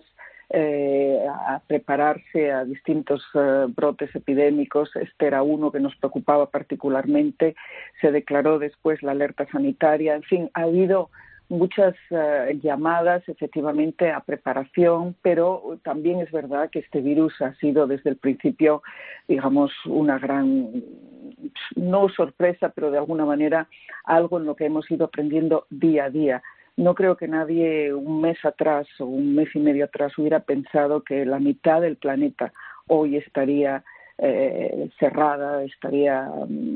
a prepararse a distintos brotes epidémicos. Este era uno que nos preocupaba particularmente. Se declaró después la alerta sanitaria. En fin, ha habido muchas llamadas efectivamente a preparación, pero también es verdad que este virus ha sido desde el principio, digamos, una gran, no sorpresa, pero de alguna manera algo en lo que hemos ido aprendiendo día a día. No creo que nadie un mes atrás o un mes y medio atrás hubiera pensado que la mitad del planeta hoy estaría cerrada, estaría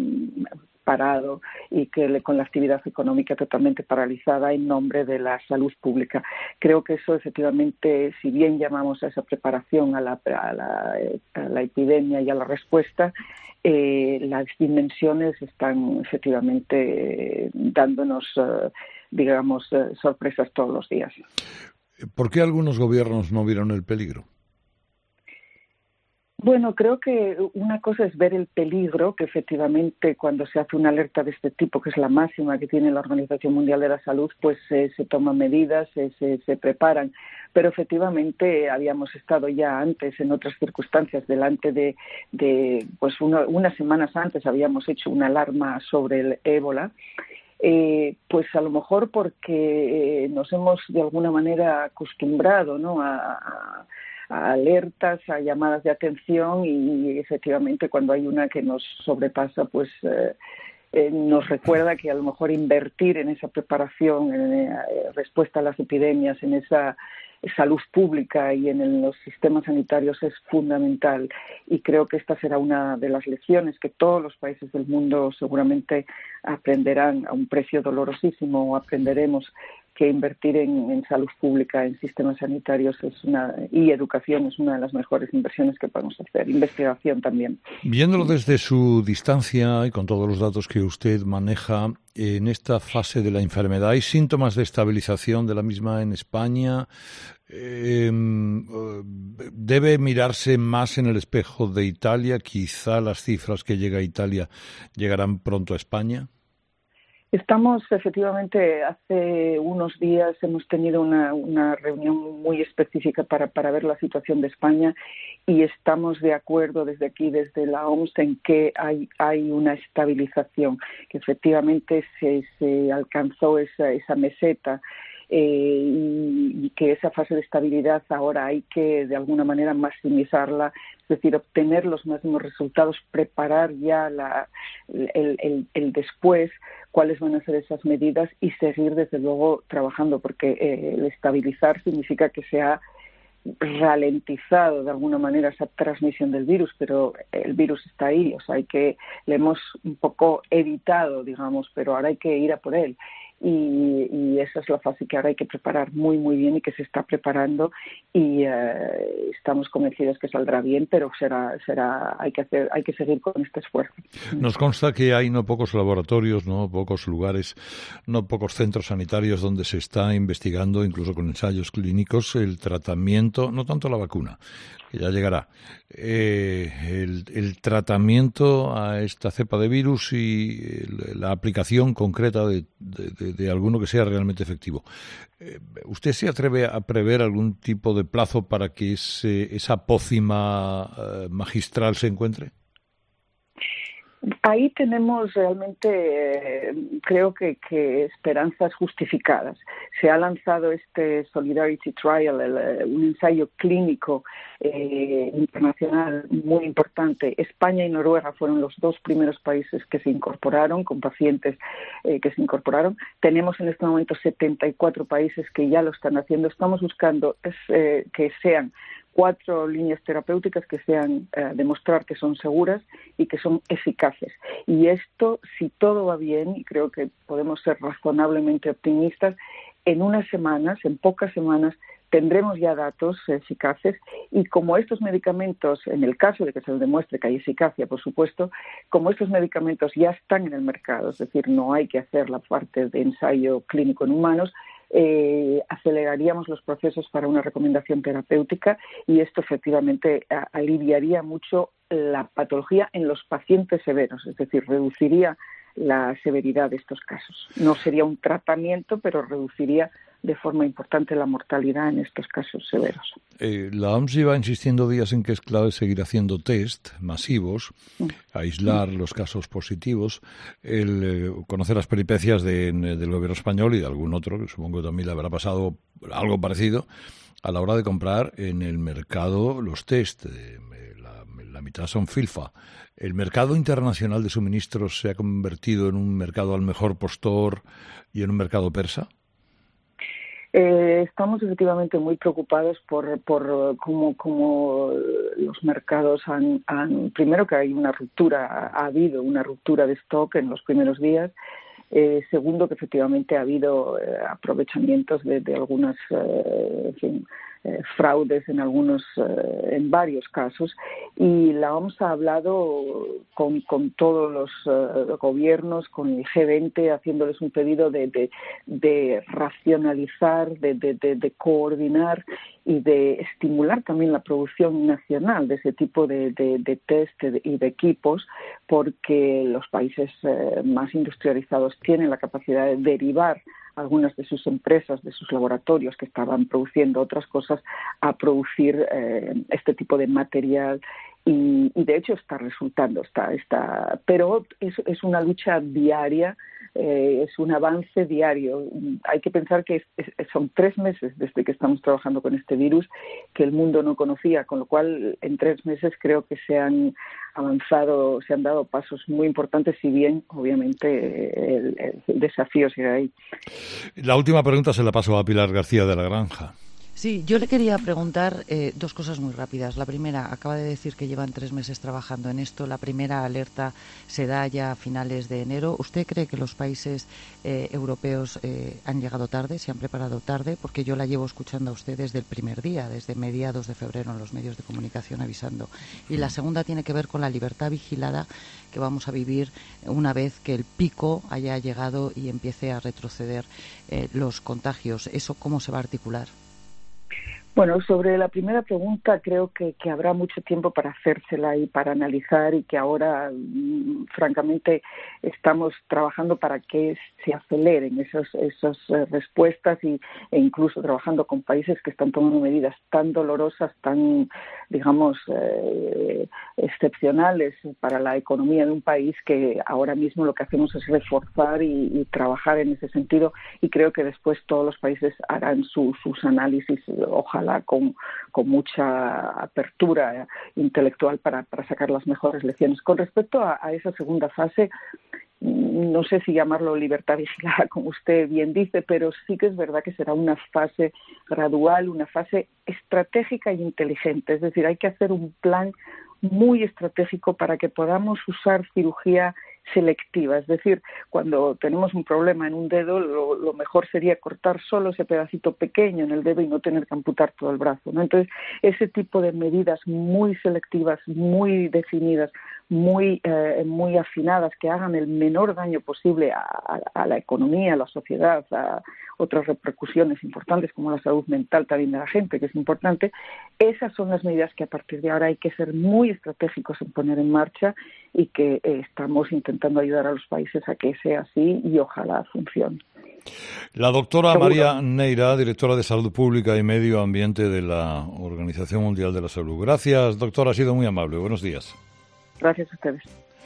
parado y que con la actividad económica totalmente paralizada en nombre de la salud pública. Creo que eso efectivamente, si bien llamamos a esa preparación a la epidemia y a la respuesta, las dimensiones están efectivamente dándonos, digamos, sorpresas todos los días. ¿Por qué algunos gobiernos no vieron el peligro? Bueno, creo que una cosa es ver el peligro, que efectivamente cuando se hace una alerta de este tipo, que es la máxima que tiene la Organización Mundial de la Salud, pues se toman medidas, se preparan. Pero efectivamente habíamos estado ya antes en otras circunstancias, delante de pues unas semanas antes habíamos hecho una alarma sobre el ébola. Pues a lo mejor porque nos hemos de alguna manera acostumbrado, ¿no?, a alertas, a llamadas de atención, y efectivamente cuando hay una que nos sobrepasa, pues nos recuerda que a lo mejor invertir en esa preparación, en respuesta a las epidemias, en esa salud pública y en los sistemas sanitarios es fundamental. Y creo que esta será una de las lecciones que todos los países del mundo seguramente aprenderán a un precio dolorosísimo. Aprenderemos que invertir en salud pública, en sistemas sanitarios y educación es una de las mejores inversiones que podemos hacer. Investigación también. Viéndolo desde su distancia y con todos los datos que usted maneja, en esta fase de la enfermedad, ¿hay síntomas de estabilización de la misma en España? ¿Debe mirarse más en el espejo de Italia? Quizá las cifras que llega a Italia llegarán pronto a España. Estamos, efectivamente, hace unos días hemos tenido una reunión muy específica para ver la situación de España, y estamos de acuerdo desde aquí, desde la OMS, en que hay una estabilización, que efectivamente se alcanzó esa meseta, y que esa fase de estabilidad ahora hay que de alguna manera maximizarla, es decir, obtener los máximos resultados, preparar ya el después, cuáles van a ser esas medidas, y seguir desde luego trabajando, porque el estabilizar significa que se ha ralentizado de alguna manera esa transmisión del virus, pero el virus está ahí, o sea, le hemos un poco evitado, digamos, pero ahora hay que ir a por él. Y esa es la fase que ahora hay que preparar muy muy bien, y que se está preparando, y estamos convencidos que saldrá bien, pero hay que seguir con este esfuerzo. Nos consta que hay no pocos laboratorios, no pocos lugares, no pocos centros sanitarios donde se está investigando, incluso con ensayos clínicos, el tratamiento, no tanto la vacuna, que ya llegará, el tratamiento a esta cepa de virus y la aplicación concreta de alguno que sea realmente efectivo. ¿Usted se atreve a prever algún tipo de plazo para que esa pócima magistral se encuentre? Ahí tenemos realmente, creo que esperanzas justificadas. Se ha lanzado este Solidarity Trial, un ensayo clínico internacional muy importante. España y Noruega fueron los dos primeros países que se incorporaron, con pacientes que se incorporaron. Tenemos en este momento 74 países que ya lo están haciendo. Estamos buscando que sean 4 líneas terapéuticas que sean demostrar que son seguras y que son eficaces. Y esto, si todo va bien, y creo que podemos ser razonablemente optimistas, en pocas semanas, tendremos ya datos eficaces, y como estos medicamentos, en el caso de que se demuestre que hay eficacia, por supuesto, como estos medicamentos ya están en el mercado, es decir, no hay que hacer la parte de ensayo clínico en humanos, aceleraríamos los procesos para una recomendación terapéutica, y esto efectivamente aliviaría mucho la patología en los pacientes severos, es decir, reduciría la severidad de estos casos. No sería un tratamiento, pero reduciría de forma importante la mortalidad en estos casos severos. La OMS lleva insistiendo días en que es clave seguir haciendo test masivos, aislar los casos positivos, conocer las peripecias del gobierno español y de algún otro, que supongo que también le habrá pasado algo parecido, a la hora de comprar en el mercado los test. La mitad son filfa. ¿El mercado internacional de suministros se ha convertido en un mercado al mejor postor y en un mercado persa? Estamos efectivamente muy preocupados por cómo los mercados han primero, que hay ha habido una ruptura de stock en los primeros días. Segundo, que efectivamente ha habido aprovechamientos de algunas fraudes en varios casos, y la OMS ha hablado con todos los gobiernos, con el G20, haciéndoles un pedido de racionalizar, de coordinar y de estimular también la producción nacional de ese tipo de test y de equipos, porque los países más industrializados tienen la capacidad de derivar algunas de sus empresas, de sus laboratorios que estaban produciendo otras cosas, a producir este tipo de material, y de hecho está resultando, pero es una lucha diaria, es un avance diario. Hay que pensar que son 3 meses desde que estamos trabajando con este virus, que el mundo no conocía, con lo cual en 3 meses creo que se han avanzado, se han dado pasos muy importantes, si bien obviamente el desafío sigue ahí. La última pregunta se la paso a Pilar García de la Granja. Sí, yo le quería preguntar 2 cosas muy rápidas. La primera, acaba de decir que llevan 3 meses trabajando en esto. La primera alerta se da ya a finales de enero. ¿Usted cree que los países europeos han llegado tarde, se han preparado tarde? Porque yo la llevo escuchando a usted desde el primer día, desde mediados de febrero en los medios de comunicación avisando. Y la segunda tiene que ver con la libertad vigilada que vamos a vivir una vez que el pico haya llegado y empiece a retroceder los contagios. ¿Eso cómo se va a articular? Bueno, sobre la primera pregunta, creo que habrá mucho tiempo para hacérsela y para analizar, y que ahora, francamente, estamos trabajando para que se aceleren esas respuestas, e incluso trabajando con países que están tomando medidas tan dolorosas, tan, digamos, excepcionales para la economía de un país, que ahora mismo lo que hacemos es reforzar y trabajar en ese sentido, y creo que después todos los países harán sus análisis, ojalá con mucha apertura intelectual para sacar las mejores lecciones. Con respecto a esa segunda fase, no sé si llamarlo libertad vigilada, como usted bien dice, pero sí que es verdad que será una fase gradual, una fase estratégica e inteligente. Es decir, hay que hacer un plan muy estratégico para que podamos usar cirugía selectiva. Es decir, cuando tenemos un problema en un dedo, lo mejor sería cortar solo ese pedacito pequeño en el dedo y no tener que amputar todo el brazo, ¿no? Entonces, ese tipo de medidas muy selectivas, muy definidas, muy afinadas, que hagan el menor daño posible a la economía, a la sociedad, a otras repercusiones importantes como la salud mental también de la gente, que es importante. Esas son las medidas que a partir de ahora hay que ser muy estratégicos en poner en marcha, y que estamos intentando ayudar a los países a que sea así, y ojalá funcione. La doctora ¿Seguro? María Neira, directora de Salud Pública y Medio Ambiente de la Organización Mundial de la Salud. Gracias, doctora, ha sido muy amable. Buenos días. Gracias a ustedes.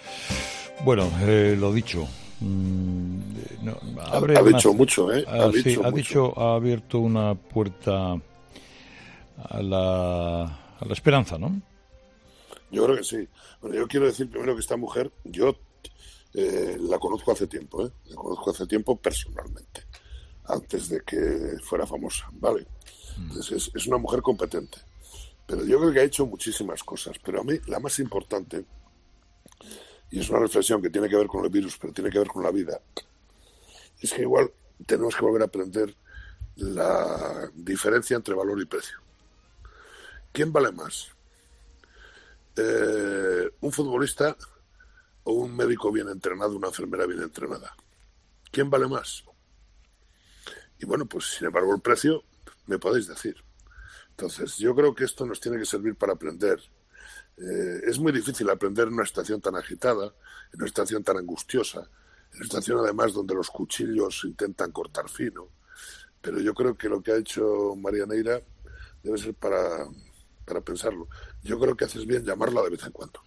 Bueno, lo dicho. Ha dicho mucho, ¿eh? Ha abierto una puerta a la esperanza, ¿no? Yo creo que sí. Bueno, yo quiero decir primero que esta mujer, yo la conozco hace tiempo, la conozco hace tiempo personalmente, antes de que fuera famosa, ¿vale? Entonces es una mujer competente, pero yo creo que ha hecho muchísimas cosas, pero a mí la más importante, y es una reflexión que tiene que ver con el virus, pero tiene que ver con la vida, es que igual tenemos que volver a aprender la diferencia entre valor y precio. ¿Quién vale más? ¿Un futbolista o un médico bien entrenado, una enfermera bien entrenada? ¿Quién vale más? Y bueno, pues sin embargo el precio me podéis decir. Entonces yo creo que esto nos tiene que servir para aprender. Es muy difícil aprender en una situación tan agitada, en una situación tan angustiosa, en una situación además donde los cuchillos intentan cortar fino, pero yo creo que lo que ha hecho María Neira debe ser para pensarlo. Yo creo que haces bien llamarla de vez en cuando.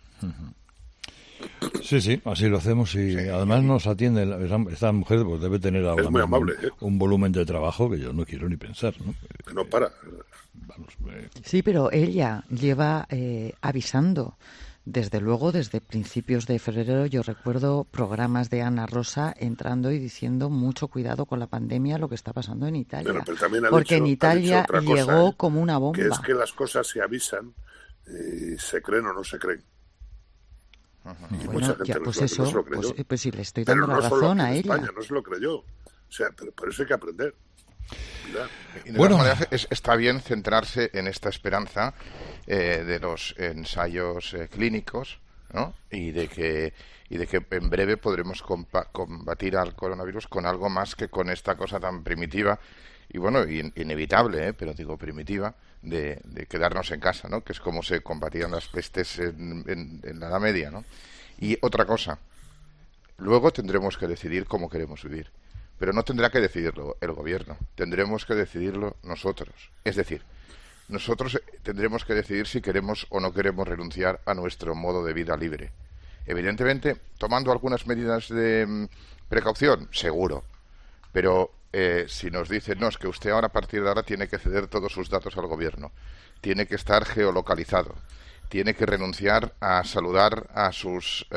Sí, así lo hacemos, y además nos atiende. Esta mujer pues debe tener ahora muy amable, un volumen de trabajo que yo no quiero ni pensar, ¿no? Que no para. Sí, pero ella lleva avisando. Desde luego, desde principios de febrero, yo recuerdo programas de Ana Rosa entrando y diciendo mucho cuidado con la pandemia, lo que está pasando en Italia. Pero también porque en Italia llegó cosa, como una bomba. Que es que las cosas se avisan y se creen o no se creen. Y bueno, mucha gente ya, pues eso, no se lo creyó. Pues sí, le estoy dando pero la razón a ella. España no se lo creyó. O sea, pero por eso hay que aprender. Y de todas maneras, está bien centrarse en esta esperanza de los ensayos clínicos, ¿no? Y de que en breve podremos combatir al coronavirus con algo más que con esta cosa tan primitiva y bueno, inevitable, pero digo primitiva, de quedarnos en casa, ¿no? Que es como se combatían las pestes en la Edad Media, ¿no? Y otra cosa, luego tendremos que decidir cómo queremos vivir, pero no tendrá que decidirlo el gobierno, tendremos que decidirlo nosotros. Es decir, nosotros tendremos que decidir si queremos o no queremos renunciar a nuestro modo de vida libre. Evidentemente, tomando algunas medidas de precaución, seguro, pero si nos dicen, no, es que usted ahora a partir de ahora tiene que ceder todos sus datos al gobierno, tiene que estar geolocalizado, tiene que renunciar a saludar a sus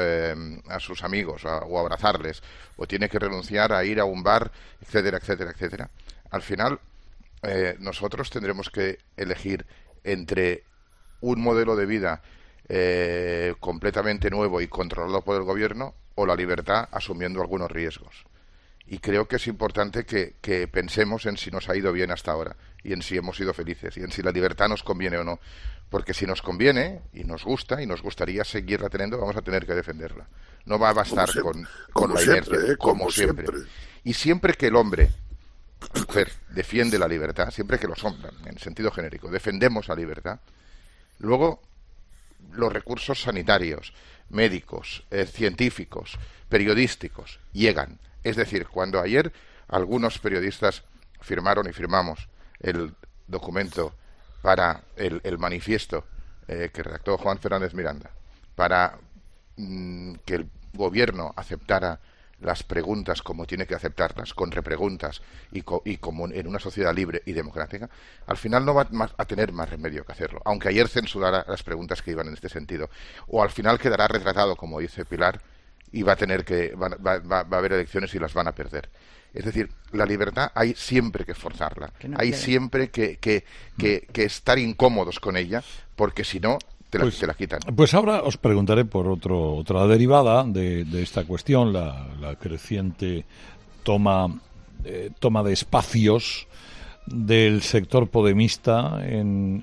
amigos o abrazarles, o tiene que renunciar a ir a un bar, etcétera, etcétera, etcétera. Al final, nosotros tendremos que elegir entre un modelo de vida completamente nuevo y controlado por el gobierno o la libertad asumiendo algunos riesgos. Y creo que es importante que pensemos en si nos ha ido bien hasta ahora y en si hemos sido felices y en si la libertad nos conviene o no. Porque si nos conviene y nos gusta y nos gustaría seguirla teniendo, vamos a tener que defenderla. No va a bastar con la inercia, como siempre. Y siempre que el hombre, mujer, defiende la libertad, siempre que los hombres, en sentido genérico, defendemos la libertad, luego los recursos sanitarios, médicos, científicos, periodísticos, llegan. Es decir, cuando ayer algunos periodistas firmaron y firmamos el documento para el manifiesto que redactó Juan Fernández Miranda, para que el gobierno aceptara las preguntas como tiene que aceptarlas, con repreguntas y como en una sociedad libre y democrática, al final no va a tener más remedio que hacerlo, aunque ayer censurara las preguntas que iban en este sentido, o al final quedará retratado, como dice Pilar, y va a haber elecciones y las van a perder. Es decir, la libertad hay siempre que forzarla, hay siempre que estar incómodos con ella, porque si no te la quitan. Pues ahora os preguntaré por otra derivada de esta cuestión, la creciente toma de espacios del sector podemista en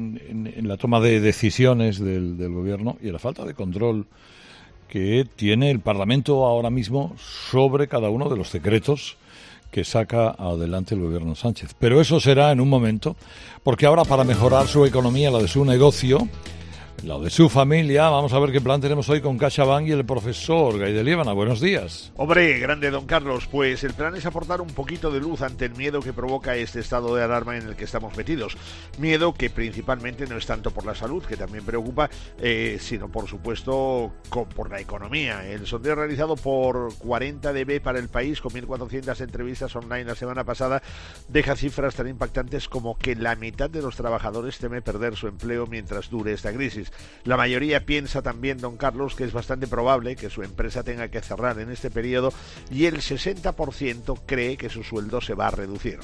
la toma de decisiones del gobierno y la falta de control que tiene el Parlamento ahora mismo sobre cada uno de los decretos que saca adelante el gobierno Sánchez. Pero eso será en un momento, porque ahora para mejorar su economía, la de su negocio, la de su familia, vamos a ver qué plan tenemos hoy con CaixaBank y el profesor Gay de Liébana. Buenos días. Hombre, grande don Carlos, pues el plan es aportar un poquito de luz ante el miedo que provoca este estado de alarma en el que estamos metidos. Miedo que principalmente no es tanto por la salud, que también preocupa, sino por supuesto por la economía. El sondeo realizado por 40DB para El País, con 1.400 entrevistas online la semana pasada, deja cifras tan impactantes como que la mitad de los trabajadores teme perder su empleo mientras dure esta crisis. La mayoría piensa también, don Carlos, que es bastante probable que su empresa tenga que cerrar en este periodo y el 60% cree que su sueldo se va a reducir.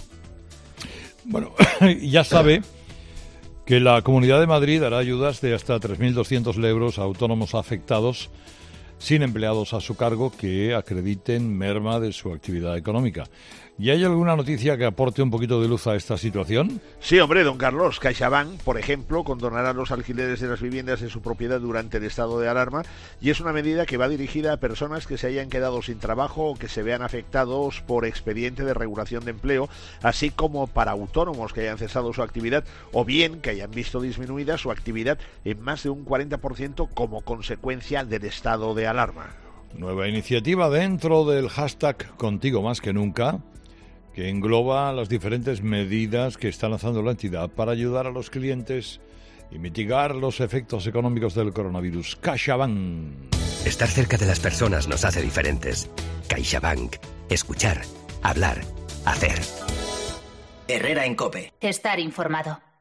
Bueno, ya sabe que la Comunidad de Madrid dará ayudas de hasta 3.200 euros a autónomos afectados sin empleados a su cargo que acrediten merma de su actividad económica. ¿Y hay alguna noticia que aporte un poquito de luz a esta situación? Sí, hombre, don Carlos. CaixaBank, por ejemplo, condonará los alquileres de las viviendas de su propiedad durante el estado de alarma y es una medida que va dirigida a personas que se hayan quedado sin trabajo o que se vean afectados por expediente de regulación de empleo, así como para autónomos que hayan cesado su actividad o bien que hayan visto disminuida su actividad en más de un 40% como consecuencia del estado de alarma. Nueva iniciativa dentro del hashtag Contigo Más que Nunca, que engloba las diferentes medidas que está lanzando la entidad para ayudar a los clientes y mitigar los efectos económicos del coronavirus. CaixaBank. Estar cerca de las personas nos hace diferentes. CaixaBank. Escuchar, hablar, hacer. Herrera en COPE. Estar informado.